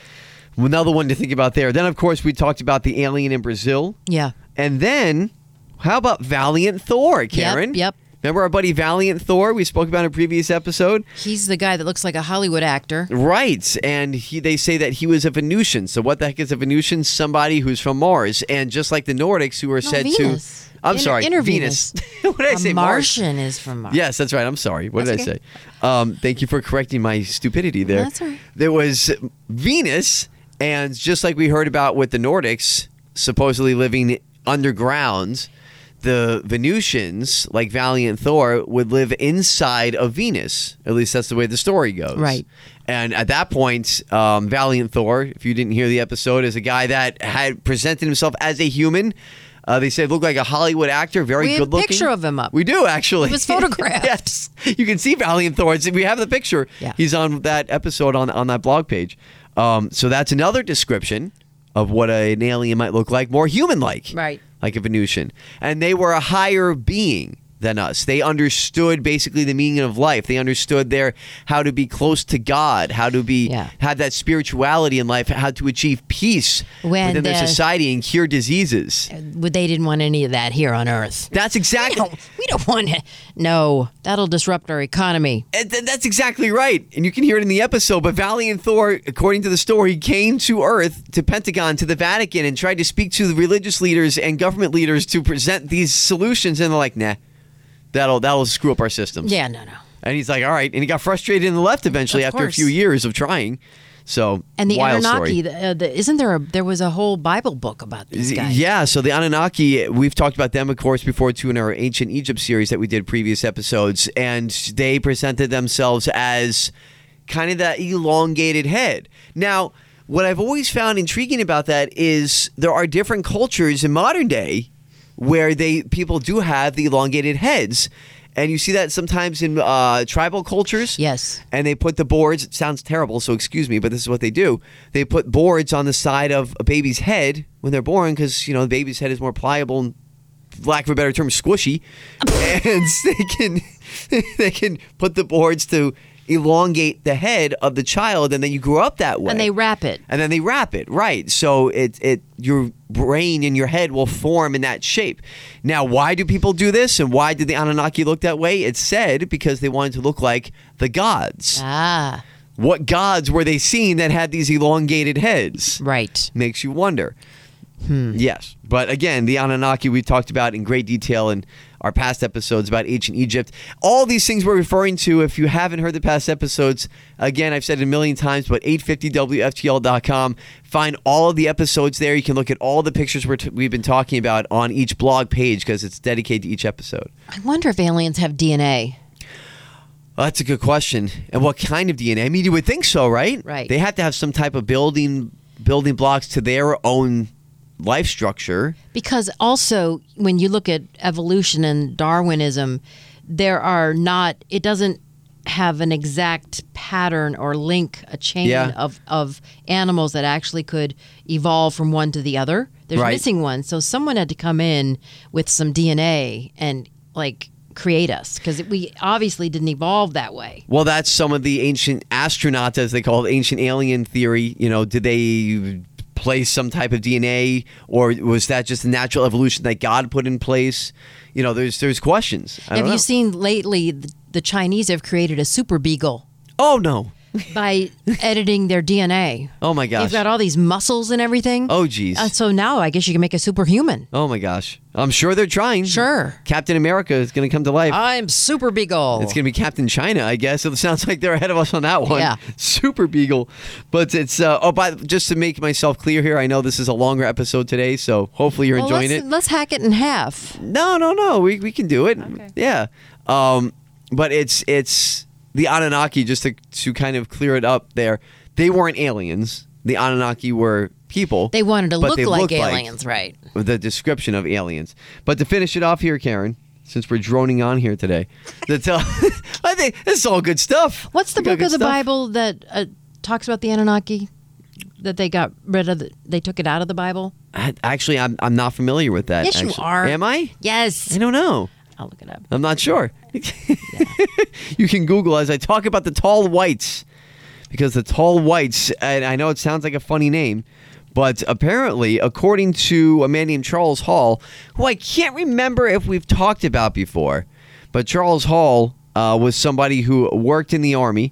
another one to think about there. Then, of course, we talked about the alien in Brazil. Yeah. And then, how about Valiant Thor, Karen? Yep, yep. Remember our buddy Valiant Thor we spoke about in a previous episode? He's the guy that looks like a Hollywood actor. Right. And he, they say that he was a Venusian. So what the heck is a Venusian? Somebody who's from Mars. And just like the Nordics who are no, said Venus. to... I'm Inter- sorry, Inter- Venus. What did I a say? Martian Mars? is from Mars. Yes, that's right. I'm sorry. What that's did okay. I say? Um, thank you for correcting my stupidity there. That's all right. There was Venus, and just like we heard about with the Nordics, supposedly living underground, the Venusians, like Valiant Thor, would live inside of Venus. At least that's the way the story goes. Right. And at that point, um, Valiant Thor, if you didn't hear the episode, is a guy that had presented himself as a human. Uh, they said looked like a Hollywood actor, very we have good looking. a picture of him up. We do, actually. He was photographed. Yes. You can see Valiant Thor. We have the picture. Yeah. He's on that episode on, on that blog page. Um, so that's another description of what a, an alien might look like, more human-like. Right. Like a Venusian. And they were a higher being than us. They understood basically the meaning of life. They understood their how to be close to God, how to be yeah. have that spirituality in life, how to achieve peace when within their society and cure diseases. They didn't want any of that here on Earth. That's exactly. We don't, we don't want it. No, that'll disrupt our economy. And th- that's exactly right. And you can hear it in the episode. But Valiant Thor, according to the story, came to Earth, to Pentagon, to the Vatican, and tried to speak to the religious leaders and government leaders to present these solutions. And they're like, nah. That'll that'll screw up our systems. Yeah, no, no. And he's like, all right. And he got frustrated and left eventually Of after course. a few years of trying. So, And the wild Anunnaki, story. the, uh, the, isn't there a, there was a whole Bible book about these guys? Yeah, so the Anunnaki, we've talked about them, of course, before, too, in our Ancient Egypt series that we did previous episodes. And they presented themselves as kind of that elongated head. Now, what I've always found intriguing about that is there are different cultures in modern day where they people do have the elongated heads. And you see that sometimes in uh, tribal cultures. Yes. And they put the boards, it sounds terrible, so excuse me, but this is what they do. They put boards on the side of a baby's head when they're born because, you know, the baby's head is more pliable and, for lack of a better term, squishy. And they can, they can put the boards to elongate the head of the child, and then you grew up that way. And they wrap it. And then they wrap it, right. So it it your brain and your head will form in that shape. Now, why do people do this, and why did the Anunnaki look that way? It's said because they wanted to look like the gods. Ah. What gods were they seeing that had these elongated heads? Right. Makes you wonder. Hmm. Yes. But again, the Anunnaki we talked about in great detail in our past episodes about ancient Egypt. All these things we're referring to, if you haven't heard the past episodes, again, I've said it a million times, but eight fifty W F T L dot com. Find all of the episodes there. You can look at all the pictures we're t- we've been talking about on each blog page because it's dedicated to each episode. I wonder if aliens have D N A. Well, that's a good question. And what kind of D N A? I mean, you would think so, right? Right. They have to have some type of building building blocks to their own life structure. Because also, when you look at evolution and Darwinism, there are not, it doesn't have an exact pattern or link, a chain Yeah. of, of animals that actually could evolve from one to the other. There's Right. missing one. So someone had to come in with some D N A and like create us because we obviously didn't evolve that way. Well, that's some of the ancient astronauts, as they call it, ancient alien theory. You know, did they place some type of D N A, or was that just a natural evolution that God put in place? You know, there's there's questions. I Have don't you know. seen lately the, the Chinese have created a super beagle? Oh, no. by editing their D N A. Oh my gosh. They've got all these muscles and everything. Oh geez. Uh, so now I guess you can make a superhuman. Oh my gosh. I'm sure they're trying. Sure. Captain America is going to come to life. I'm Super Beagle. It's going to be Captain China, I guess. It sounds like they're ahead of us on that one. Yeah. Super Beagle. But it's, uh, oh, by just to make myself clear here, I know this is a longer episode today, so hopefully you're well, enjoying let's, it. Let's hack it in half. No, no, no. We, we can do it. Okay. Yeah. Um, but it's, it's the Anunnaki, just to, to kind of clear it up there. They weren't aliens. The Anunnaki were people. They wanted to but look they like looked aliens, right? The description of aliens. But to finish it off here, Karen, since we're droning on here today, the tell, I think this is all good stuff. What's the We got book good of the stuff. Bible that uh, talks about the Anunnaki? That they got rid of, the, they took it out of the Bible? I, actually, I'm I'm not familiar with that. Yes, you actually. are. Am I? Yes. I don't know. I'll look it up. I'm not sure. You can Google as I talk about the tall whites, because the tall whites, and I know it sounds like a funny name, but apparently, according to a man named Charles Hall, who I can't remember if we've talked about before, but Charles Hall uh, was somebody who worked in the Army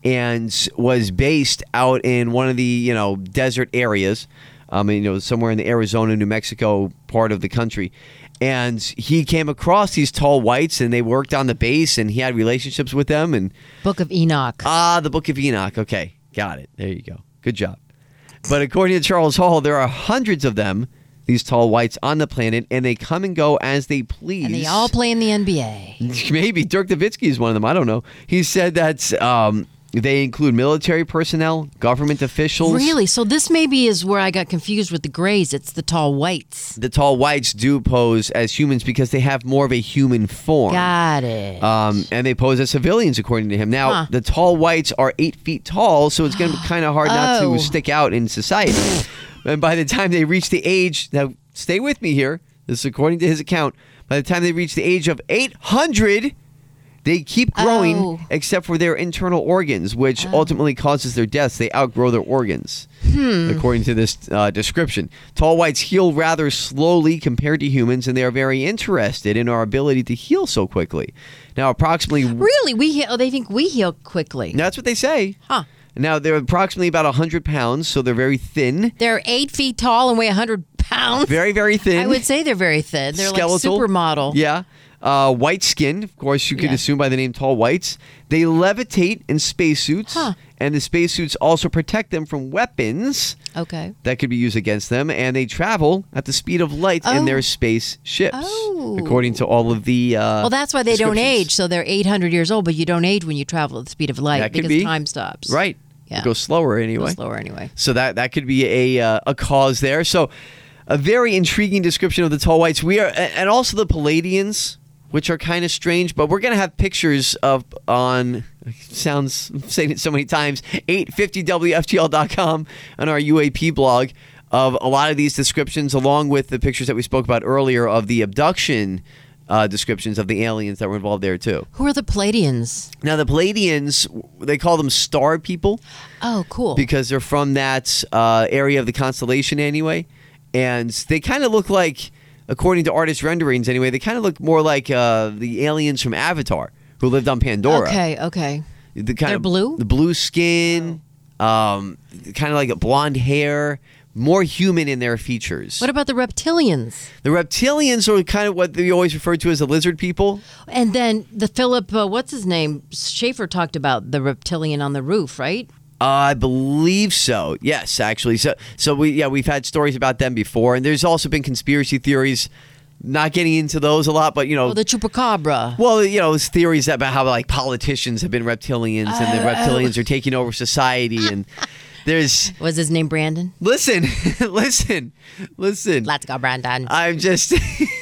and was based out in one of the, you know, desert areas, um, you know, somewhere in the Arizona, New Mexico part of the country. And he came across these tall whites, and they worked on the base, and he had relationships with them. And Book of Enoch. Ah, the Book of Enoch. Okay, got it. There you go. Good job. But according to Charles Hall, there are hundreds of them, these tall whites, on the planet, and they come and go as they please. And they all play in the N B A. Maybe Dirk Nowitzki is one of them. I don't know. He said that um, they include military personnel, government officials. Really? So this maybe is where I got confused with the grays. It's the tall whites. The tall whites do pose as humans because they have more of a human form. Got it. Um, and they pose as civilians, according to him. Now, Huh. the tall whites are eight feet tall, so it's going to be kind of hard not Oh. to stick out in society. And by the time they reach the age, now stay with me here, this is according to his account, by the time they reach the age of eight hundred, they keep growing Oh. except for their internal organs, which ultimately causes their deaths. They outgrow their organs, Hmm. according to this uh, description. Tall whites heal rather slowly compared to humans, and they are very interested in our ability to heal so quickly. Now, approximately... Really? We heal, they think we heal quickly. That's what they say. Huh. Now, they're approximately about one hundred pounds, so they're very thin. They're eight feet tall and weigh one hundred pounds. Very, very thin. I would say they're very thin. They're Skeletal. like supermodel. Yeah. Uh, white skin, of course, you could Yeah. assume by the name tall whites. They levitate in spacesuits, Huh. and the spacesuits also protect them from weapons Okay. that could be used against them, and they travel at the speed of light in Oh. their space ships, Oh. according to all of the uh, Well, that's why they don't descriptions. age. So they're eight hundred years old, but you don't age when you travel at the speed of light That could because be. time stops. Right. Yeah. It goes slower anyway. Goes slower anyway. So that that could be a uh, a cause there. So a very intriguing description of the tall whites. We are, and also the Palladians, which are kind of strange, but we're going to have pictures of on, sounds, I'm saying it so many times, eight fifty W F T L dot com on our U A P blog of a lot of these descriptions, along with the pictures that we spoke about earlier of the abduction uh, descriptions of the aliens that were involved there too. Who are the Palladians? Now the Palladians, they call them star people Oh, cool. because they're from that uh, area of the constellation anyway. And they kind of look like, according to artist renderings anyway, they kind of look more like uh, the aliens from Avatar who lived on Pandora. Okay, okay. The kind They're of blue? The blue skin, um, kind of like a blonde hair, more human in their features. What about the reptilians? The reptilians are kind of what they always refer to as the lizard people. And then the Philip, uh, what's his name? Schaefer talked about the reptilian on the roof, right? Uh, I believe so. Yes, actually. So, so we yeah we've had stories about them before, and there's also been conspiracy theories. Not getting into those a lot, but you know, Oh, the chupacabra. well, you know, it's theories about how like politicians have been reptilians, and the Oh. reptilians are taking over society, and there's Was his name Brandon? listen, listen, listen. Let's go, Brandon. I'm just.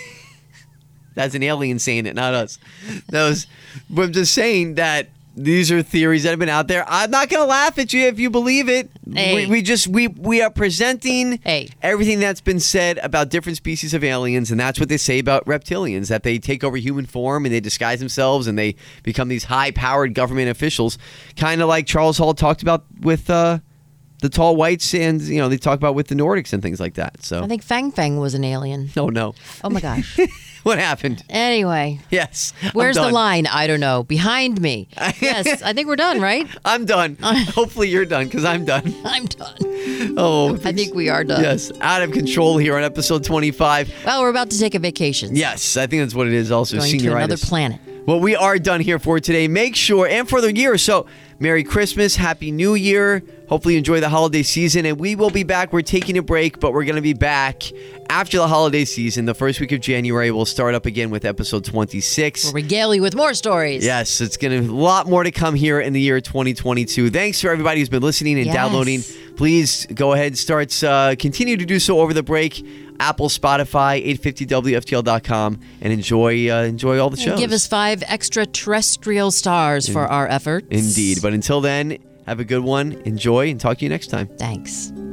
That's an alien saying it, not us. Those, but I'm just saying that these are theories that have been out there. I'm not going to laugh at you if you believe it. Hey. We, we just we we are presenting Hey. everything that's been said about different species of aliens, and that's what they say about reptilians, that they take over human form and they disguise themselves and they become these high-powered government officials, kind of like Charles Hall talked about with uh, the tall whites, and you know they talk about with the Nordics and things like that. So I think Fang Fang was an alien. Oh no! Oh my gosh! What happened? Anyway. Yes. Where's the done. line? I don't know. Behind me. Yes, I think we're done, right? I'm done. Hopefully you're done, because I'm done. I'm done. Oh, I think we are done. Yes, out of control here on episode twenty-five. Well, we're about to take a vacation. Yes, I think that's what it is. Also, Going to senioritis. another planet. Well, we are done here for today. Make sure, and for the year, so Merry Christmas, Happy New Year. Hopefully you enjoy the holiday season, and we will be back. We're taking a break, but we're going to be back after the holiday season. The first week of January, we'll start up again with episode twenty-six. We'll regale you with more stories. Yes, it's going to a lot more to come here in the year twenty twenty-two. Thanks for everybody who's been listening and Yes. downloading. Please go ahead and start, uh, continue to do so over the break. Apple, Spotify, eight fifty W F T L dot com, and enjoy uh, enjoy all the And shows. give us five extraterrestrial stars for our efforts. Indeed. But until then, have a good one. Enjoy, and talk to you next time. Thanks.